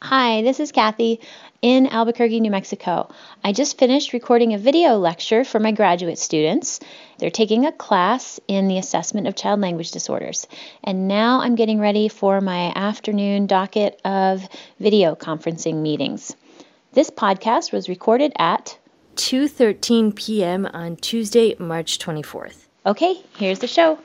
Hi, this is Kathy in Albuquerque, New Mexico. I just finished recording a video lecture for my graduate students. They're taking a class in the assessment of child language disorders. And now I'm getting ready for my afternoon docket of video conferencing meetings. This podcast was recorded at 2:13 p.m. on Tuesday, March 24th. Okay, here's the show.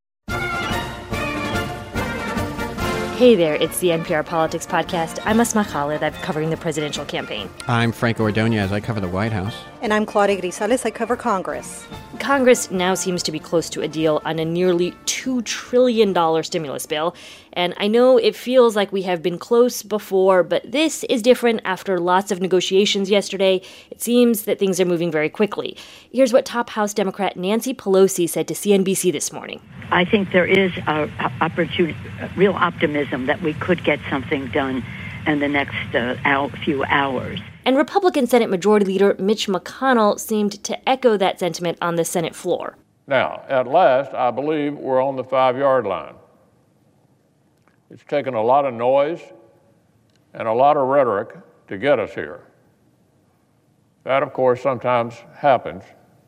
Hey there, it's the NPR Politics Podcast. I'm Asma Khalid. I'm covering the presidential campaign. I'm Franco Ordonez. I cover the White House. And I'm Claudia Grisales. I cover Congress. Congress now seems to be close to a deal on a nearly $2 trillion stimulus bill. And I know it feels like we have been close before, but this is different after lots of negotiations yesterday. It seems that things are moving very quickly. Here's what top House Democrat Nancy Pelosi said to CNBC this morning. I think there is real optimism that we could get something done in the next few hours. And Republican Senate Majority Leader Mitch McConnell seemed to echo that sentiment on the Senate floor. Now, at last, I believe we're on the 5-yard line. It's taken a lot of noise and a lot of rhetoric to get us here. That, of course, sometimes happens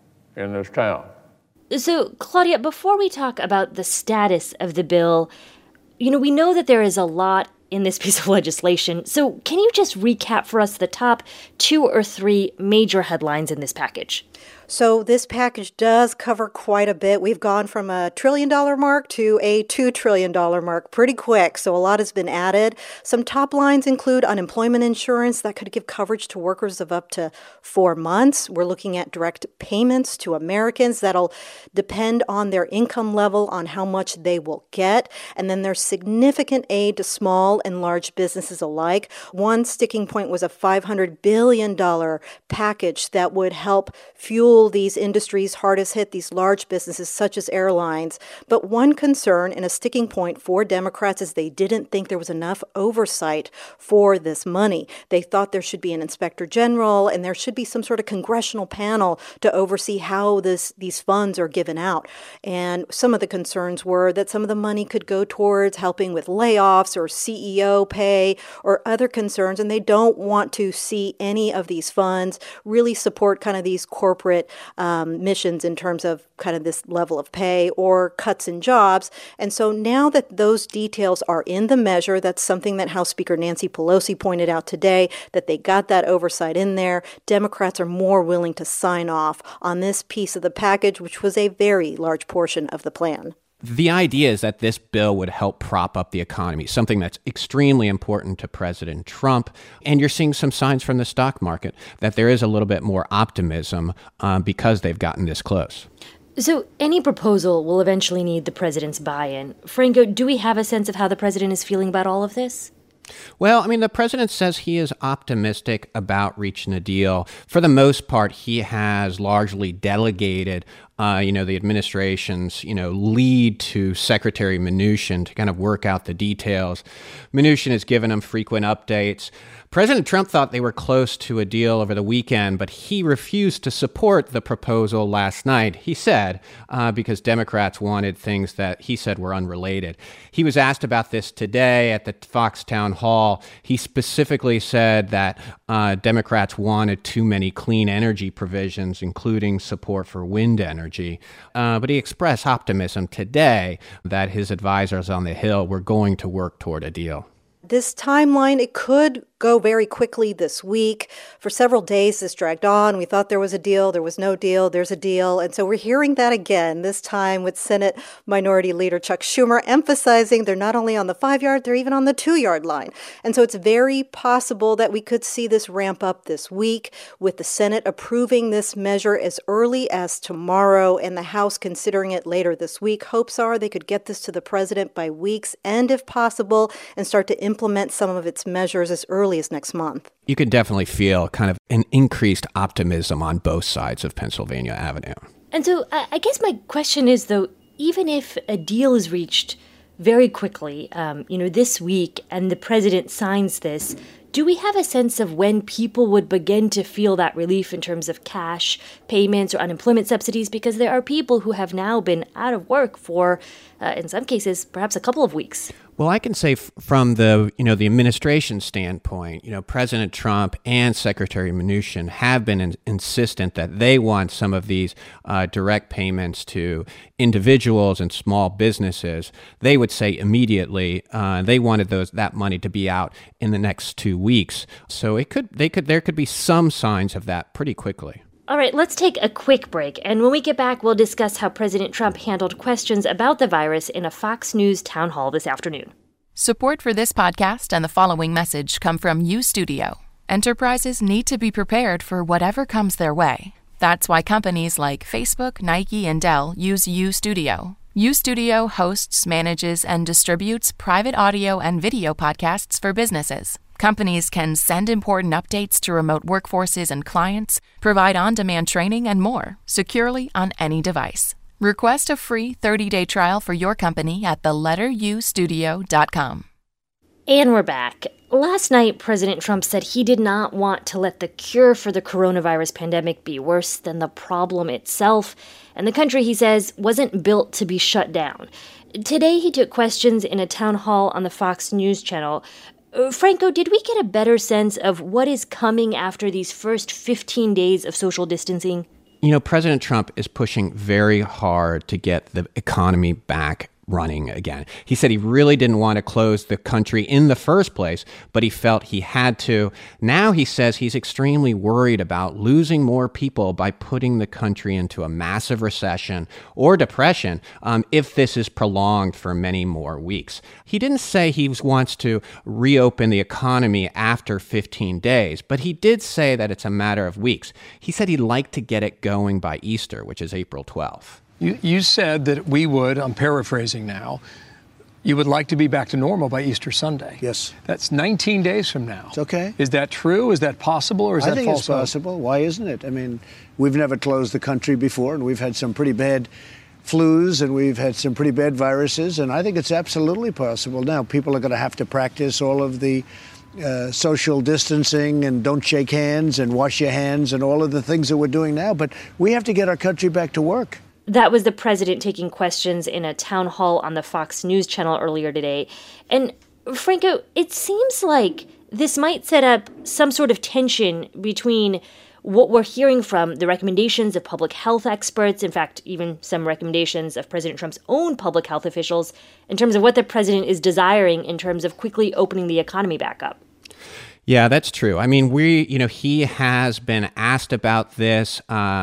in this town. So, Claudia, before we talk about the status of the bill, we know that there is a lot in this piece of legislation. So can you just recap for us the top 2 or 3 major headlines in this package? So this package does cover quite a bit. We've gone from a $1 trillion mark to a $2 trillion mark pretty quick. So a lot has been added. Some top lines include unemployment insurance that could give coverage to workers of up to 4 months. We're looking at direct payments to Americans that'll depend on their income level on how much they will get. And then there's significant aid to small and large businesses alike. One sticking point was a $500 billion package that would help fuel these industries hardest hit, these large businesses such as airlines. But one concern and a sticking point for Democrats is they didn't think there was enough oversight for this money. They thought there should be an inspector general and there should be some sort of congressional panel to oversee how these funds are given out. And some of the concerns were that some of the money could go towards helping with layoffs or CEO pay or other concerns, and they don't want to see any of these funds really support kind of these corporate missions in terms of kind of this level of pay or cuts in jobs. And so now that those details are in the measure, that's something that House Speaker Nancy Pelosi pointed out today, that they got that oversight in there. Democrats are more willing to sign off on this piece of the package, which was a very large portion of the plan. The idea is that this bill would help prop up the economy, something that's extremely important to President Trump. And you're seeing some signs from the stock market that there is a little bit more optimism because they've gotten this close. So any proposal will eventually need the president's buy-in. Franco, do we have a sense of how the president is feeling about all of this? Well, the president says he is optimistic about reaching a deal. For the most part, he has largely delegated the administration's, lead to Secretary Mnuchin to kind of work out the details. Mnuchin has given him frequent updates. President Trump thought they were close to a deal over the weekend, but he refused to support the proposal last night, he said, because Democrats wanted things that he said were unrelated. He was asked about this today at the Fox Town Hall. He specifically said that Democrats wanted too many clean energy provisions, including support for wind energy. But he expressed optimism today that his advisors on the Hill were going to work toward a deal. This timeline, it could go very quickly this week. For several days, this dragged on. We thought there was a deal. There was no deal. There's a deal. And so we're hearing that again, this time with Senate Minority Leader Chuck Schumer emphasizing they're not only on the 5-yard, they're even on the 2-yard line. And so it's very possible that we could see this ramp up this week with the Senate approving this measure as early as tomorrow and the House considering it later this week. Hopes are they could get this to the president by week's end if possible and start to implement some of its measures as early as next month. You could definitely feel kind of an increased optimism on both sides of Pennsylvania Avenue. And so I guess my question is, though, even if a deal is reached very quickly, this week, and the president signs this, do we have a sense of when people would begin to feel that relief in terms of cash payments or unemployment subsidies? Because there are people who have now been out of work for, in some cases, perhaps a couple of weeks. Well, I can say from the administration standpoint, President Trump and Secretary Mnuchin have been insistent that they want some of these direct payments to individuals and small businesses. They would say immediately they wanted that money to be out in the next 2 weeks. So there could be some signs of that pretty quickly. All right, let's take a quick break. And when we get back, we'll discuss how President Trump handled questions about the virus in a Fox News town hall this afternoon. Support for this podcast and the following message come from U-Studio. Enterprises need to be prepared for whatever comes their way. That's why companies like Facebook, Nike, and Dell use U-Studio. U-Studio hosts, manages, and distributes private audio and video podcasts for businesses. Companies can send important updates to remote workforces and clients, provide on-demand training, and more, securely on any device. Request a free 30-day trial for your company at theletterustudio.com. And we're back. Last night, President Trump said he did not want to let the cure for the coronavirus pandemic be worse than the problem itself, and the country, he says, wasn't built to be shut down. Today, he took questions in a town hall on the Fox News channel. Franco, did we get a better sense of what is coming after these first 15 days of social distancing? President Trump is pushing very hard to get the economy back running again. He said he really didn't want to close the country in the first place, but he felt he had to. Now he says he's extremely worried about losing more people by putting the country into a massive recession or depression if this is prolonged for many more weeks. He didn't say he wants to reopen the economy after 15 days, but he did say that it's a matter of weeks. He said he'd like to get it going by Easter, which is April 12th. You said that we would, I'm paraphrasing now, you would like to be back to normal by Easter Sunday. Yes. That's 19 days from now. It's okay. Is that true? Is that possible? Or is that false? I think it's possible. Why isn't it? I mean, we've never closed the country before, and we've had some pretty bad flus, and we've had some pretty bad viruses, and I think it's absolutely possible. Now, people are going to have to practice all of the social distancing and don't shake hands and wash your hands and all of the things that we're doing now, but we have to get our country back to work. That was the president taking questions in a town hall on the Fox News channel earlier today. And Franco, it seems like this might set up some sort of tension between what we're hearing from the recommendations of public health experts, in fact, even some recommendations of President Trump's own public health officials, in terms of what the president is desiring in terms of quickly opening the economy back up. Yeah, that's true. I mean, he has been asked about this.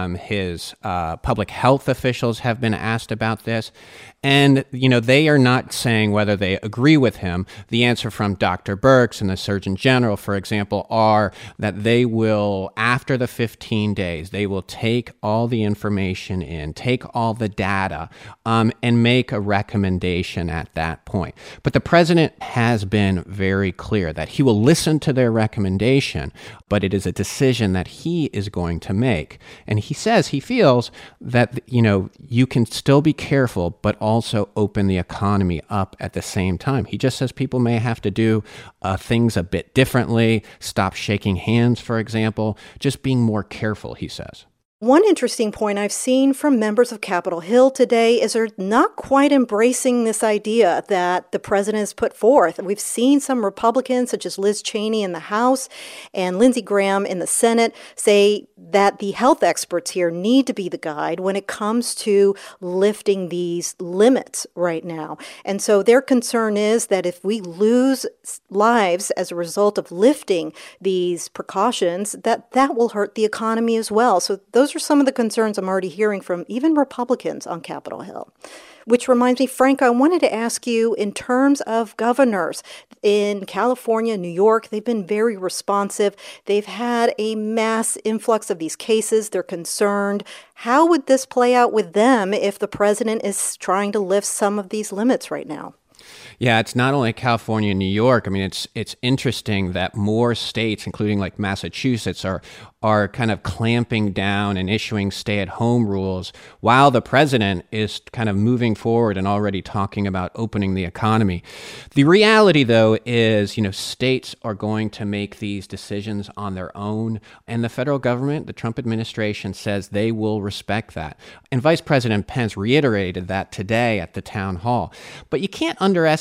His public health officials have been asked about this. And, they are not saying whether they agree with him. The answer from Dr. Birx and the Surgeon General, for example, are that they will, after the 15 days, they will take all the information in, take all the data, and make a recommendation at that point. But the president has been very clear that he will listen to their recommendation, but it is a decision that he is going to make. And he says he feels that, you can still be careful, but also open the economy up at the same time. He just says people may have to do things a bit differently, stop shaking hands, for example, just being more careful, he says. One interesting point I've seen from members of Capitol Hill today is they're not quite embracing this idea that the president has put forth. We've seen some Republicans, such as Liz Cheney in the House and Lindsey Graham in the Senate, say that the health experts here need to be the guide when it comes to lifting these limits right now. And so their concern is that if we lose lives as a result of lifting these precautions, that will hurt the economy as well. So those are some of the concerns I'm already hearing from even Republicans on Capitol Hill. Which reminds me, Frank, I wanted to ask you in terms of governors in California, New York, they've been very responsive. They've had a mass influx of these cases. They're concerned. How would this play out with them if the president is trying to lift some of these limits right now? Yeah, it's not only California and New York. I mean, it's interesting that more states, including like Massachusetts, are kind of clamping down and issuing stay-at-home rules while the president is kind of moving forward and already talking about opening the economy. The reality, though, is, states are going to make these decisions on their own, and the federal government, the Trump administration, says they will respect that. And Vice President Pence reiterated that today at the town hall. But you can't underestimate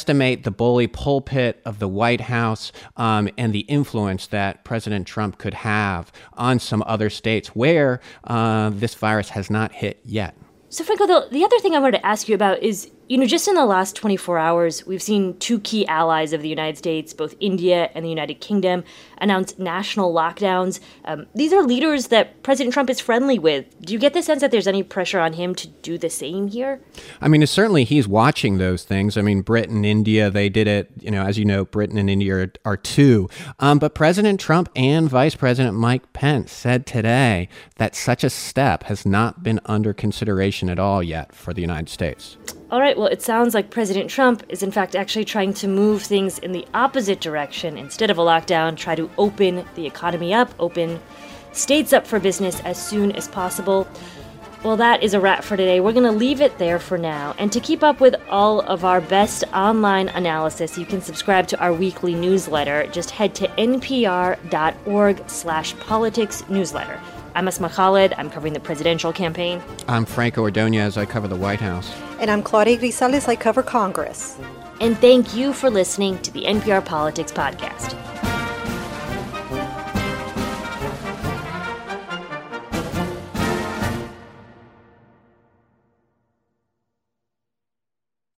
underestimate the bully pulpit of the White House and the influence that President Trump could have on some other states where this virus has not hit yet. So, Franco, the other thing I wanted to ask you about is, just in the last 24 hours, we've seen two key allies of the United States, both India and the United Kingdom, announce national lockdowns. These are leaders that President Trump is friendly with. Do you get the sense that there's any pressure on him to do the same here? I mean, certainly he's watching those things. I mean, Britain, India, they did it. As you know, Britain and India are two. But President Trump and Vice President Mike Pence said today that such a step has not been under consideration at all yet for the United States. All right, well, it sounds like President Trump is in fact actually trying to move things in the opposite direction. Instead of a lockdown, try to open the economy up, open states up for business as soon as possible. Well, that is a wrap for today. We're going to leave it there for now. And to keep up with all of our best online analysis, you can subscribe to our weekly newsletter. Just head to npr.org/politics newsletter. I'm Asma Khalid. I'm covering the presidential campaign. I'm Franco Ordonez. I cover the White House. And I'm Claudia Grisales. I cover Congress. And thank you for listening to the NPR Politics Podcast.